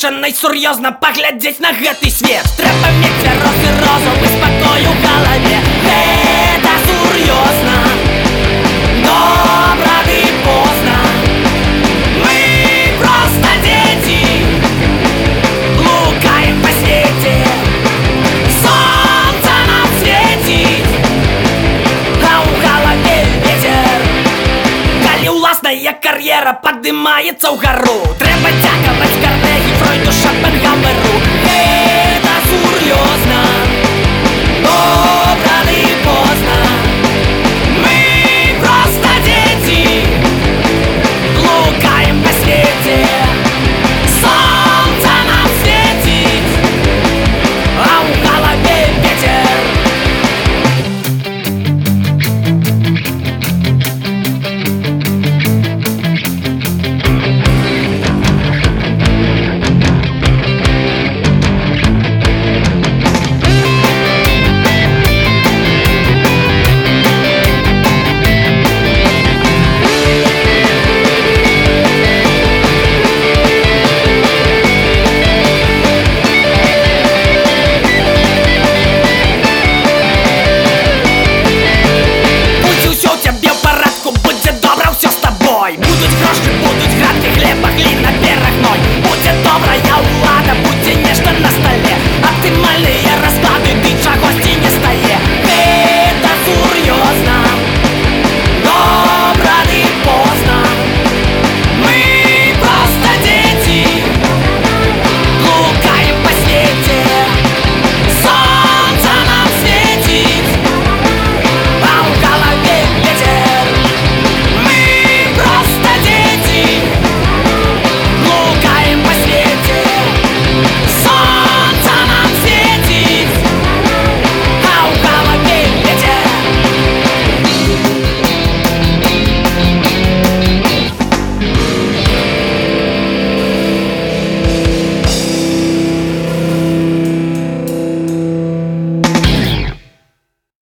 вывучана і сур'ёзна паглядзець на гэты свет. Трэба мець вяросы розум і спакой у галаве. Гэта сур'ёзна, добра ды позна. Мы просто дзеці, блукаем па свеце. Сонца нам свеціць, а ў галаве ветер. Калі ўласная кар'ера падымаецца ўгару, трэба дзякаваць Карнегі, Фройду, Шопенгауэру. Гэта сур'ёзна,